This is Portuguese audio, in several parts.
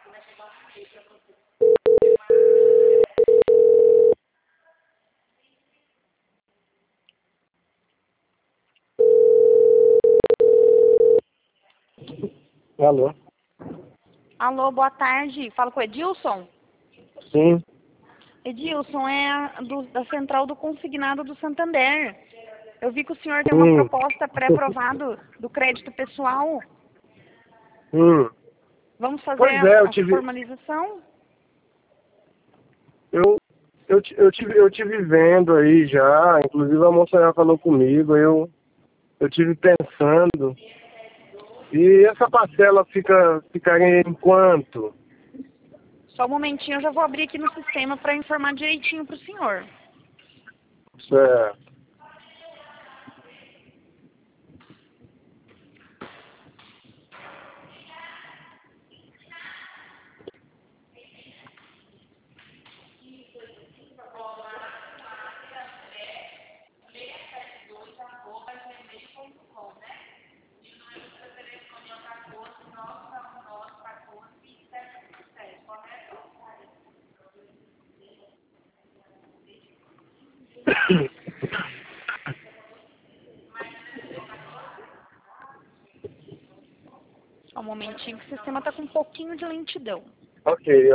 Alô? Alô, boa tarde. Fala com o Edilson? Sim. Edilson, da Central do Consignado do Santander. Eu vi que o senhor tem uma proposta pré-aprovada do crédito pessoal. Vamos fazer Pois é, a formalização? eu tive vendo aí já, inclusive a moça já falou comigo, eu tive pensando. E essa parcela ficaria em quanto? Só um momentinho, eu já vou abrir aqui no sistema para informar direitinho para o senhor. Certo. Só um momentinho que o sistema está com um pouquinho de lentidão. Ok.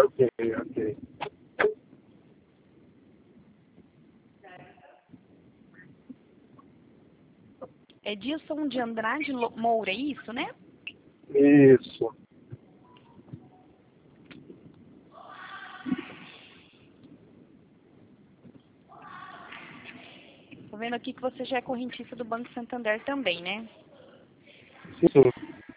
Edilson de Andrade Moura, é isso, né? Isso. Tô vendo aqui que você já é correntista do Banco Santander também, né? Sim.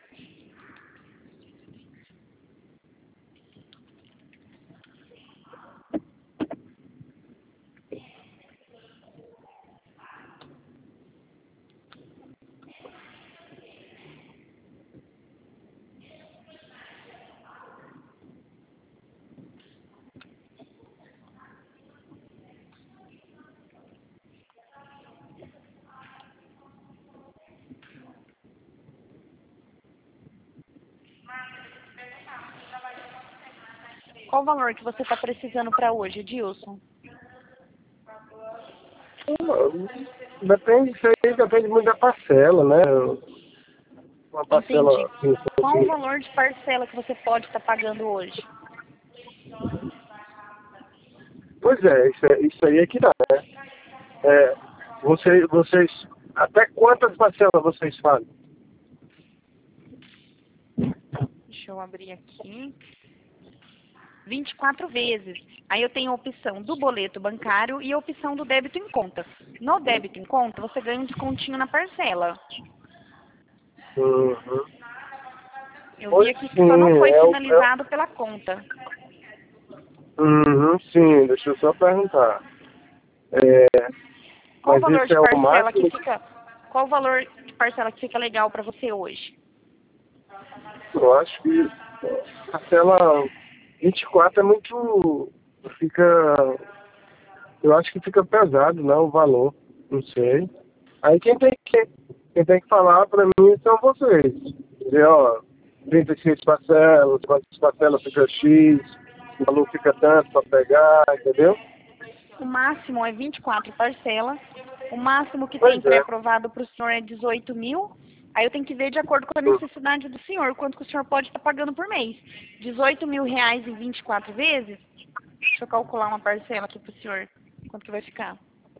Qual o valor que você está precisando para hoje, Edilson? Depende, isso aí depende muito da parcela, né? Uma parcela Entendi. assim, Qual o valor de parcela que você pode estar pagando hoje? Pois é, isso aí é que dá, né? Vocês, até quantas parcelas vocês fazem? Deixa eu abrir aqui. 24 vezes. Aí eu tenho a opção do boleto bancário e a opção do débito em conta. No débito em conta, você ganha um descontinho na parcela. Uhum. Eu vi aqui que só não foi finalizado pela conta. Sim, deixa eu só perguntar. Qual o Mas valor isso de é o parcela máximo? que fica? Qual o valor de parcela que fica legal para você hoje? Eu acho que parcela 24 é muito. Fica. Eu acho que fica pesado, não, o valor. Não sei. Aí quem tem que falar pra mim são vocês. Dizer, ó, 36 parcelas, quantas parcelas fica X, o valor fica tanto pra pegar, entendeu? O máximo é 24 parcelas. O máximo que tem Pois é. pré-aprovado para o senhor é 18 mil. Aí eu tenho que ver de acordo com a necessidade do senhor, quanto que o senhor pode estar pagando por mês. 18 mil reais em 24 vezes? Deixa eu calcular uma parcela aqui para o senhor. Quanto que vai ficar?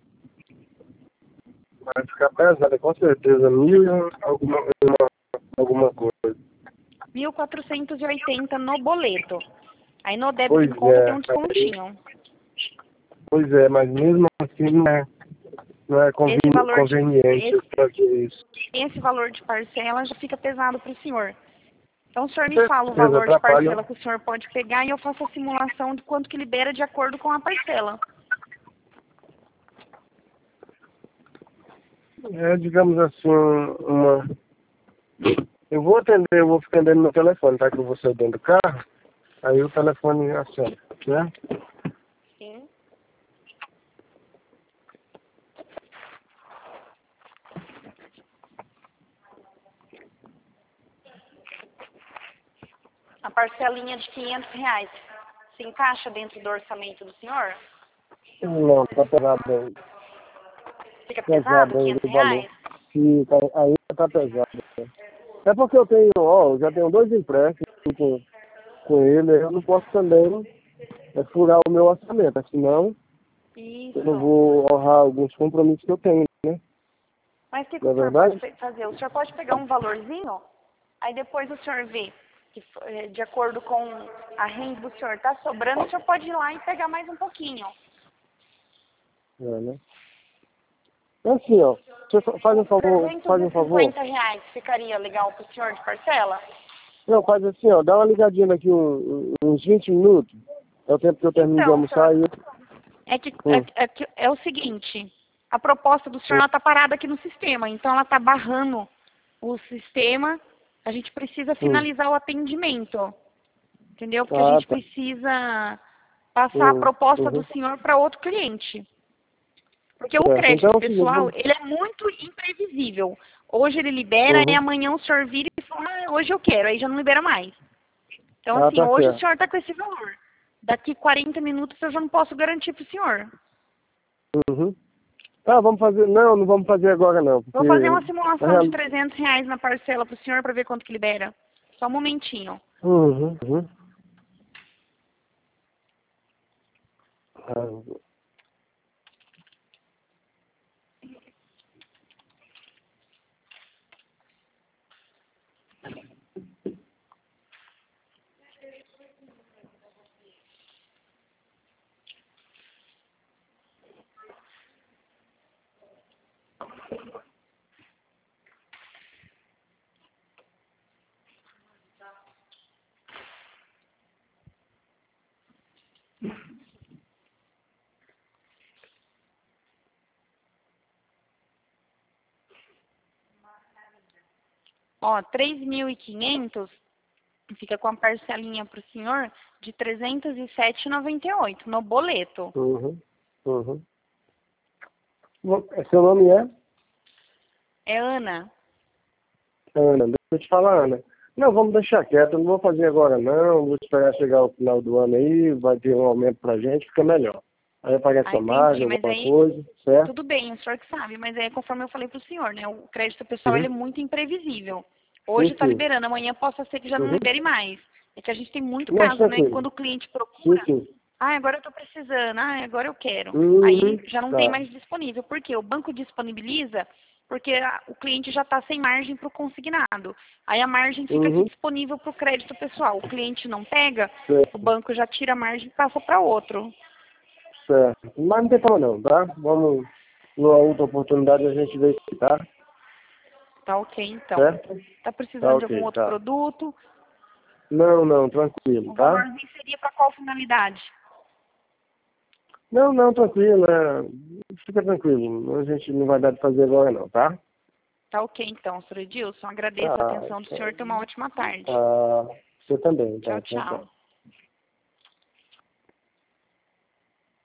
Vai ficar pesado, com certeza. Mil e alguma coisa. 1.480 no boleto. Aí no débito Pois em conta tem é. um descontinho. Pois é, mas mesmo assim não é Esse valor conveniente fazer isso. esse valor de parcela já fica pesado para o senhor. Então o senhor me Com fala o certeza, valor de atrapalha. parcela que o senhor pode pegar e eu faço a simulação de quanto que libera de acordo com a parcela. Digamos assim, uma. Eu vou ficar dentro do meu telefone, tá? Que eu vou sair dentro do carro. Aí o telefone aciona, né? Sim. A parcelinha de R$ 500 se encaixa dentro do orçamento do senhor? Não, tá pesado aí. Fica pesado, Pesado aí o valor. R$ 500? Fica, ainda tá pesado. É porque eu tenho, eu já tenho 2 empréstimos com ele, eu não posso também furar o meu orçamento, senão Isso. eu não vou honrar alguns compromissos que eu tenho, né? Mas o que o Não é senhor verdade? pode fazer? O senhor pode pegar um valorzinho, aí depois o senhor vê que de acordo com a renda do senhor está sobrando, o senhor pode ir lá e pegar mais um pouquinho. É, né? É assim, você faz um favor, R$ 350 ficaria legal para o senhor de parcela? Não, faz assim, dá uma ligadinha daqui uns 20 minutos. É o tempo que eu termino de Então, almoçar senhor, e... é o seguinte, a proposta do senhor está parada aqui no sistema, então ela está barrando o sistema, a gente precisa finalizar o atendimento, entendeu? Porque a gente tá. precisa passar a proposta do senhor para outro cliente. Porque o crédito Então, pessoal, ele é muito imprevisível. Hoje ele libera e amanhã o senhor vira e fala, hoje eu quero, aí já não libera mais. Então, assim, tá hoje o certo. senhor está com esse valor. Daqui 40 minutos eu já não posso garantir para o senhor. Vamos fazer... Não vamos fazer agora não. Porque... Vou fazer uma simulação de R$ 300 na parcela para o senhor para ver quanto que libera. Só um momentinho. Ó, 3.500 fica com a parcelinha para o senhor de R$ 307,98 no boleto. Seu nome é? É Ana. Ana, deixa eu te falar, Ana. Não, vamos deixar quieto, não vou fazer agora não, vou esperar chegar o final do ano aí, vai ter um aumento pra gente, fica melhor. Aí aparece a margem, alguma coisa, certo? Tudo bem, o senhor que sabe, mas é conforme eu falei para o senhor, né? O crédito pessoal ele é muito imprevisível. Hoje está liberando, amanhã possa ser que já não libere mais. É que a gente tem muito caso, né? Quando o cliente procura, agora eu estou precisando, agora eu quero. Aí já não tem mais disponível. Por quê? O banco disponibiliza porque o cliente já está sem margem para o consignado. Aí a margem fica aqui disponível para o crédito pessoal. O cliente não pega, o banco já tira a margem e passa para outro. Certo. Mas não tem problema não, tá? Vamos, numa outra oportunidade a gente vê isso, tá? Tá ok, então. Certo? Tá precisando de algum outro produto? Não, tranquilo, O tá? valorzinho seria para qual finalidade? Não, tranquilo, fica tranquilo. A gente não vai dar de fazer agora não, tá? Tá ok, então, Sr. Edilson. Agradeço a atenção do senhor e tenha uma ótima tarde. Você também, tá? Tchau.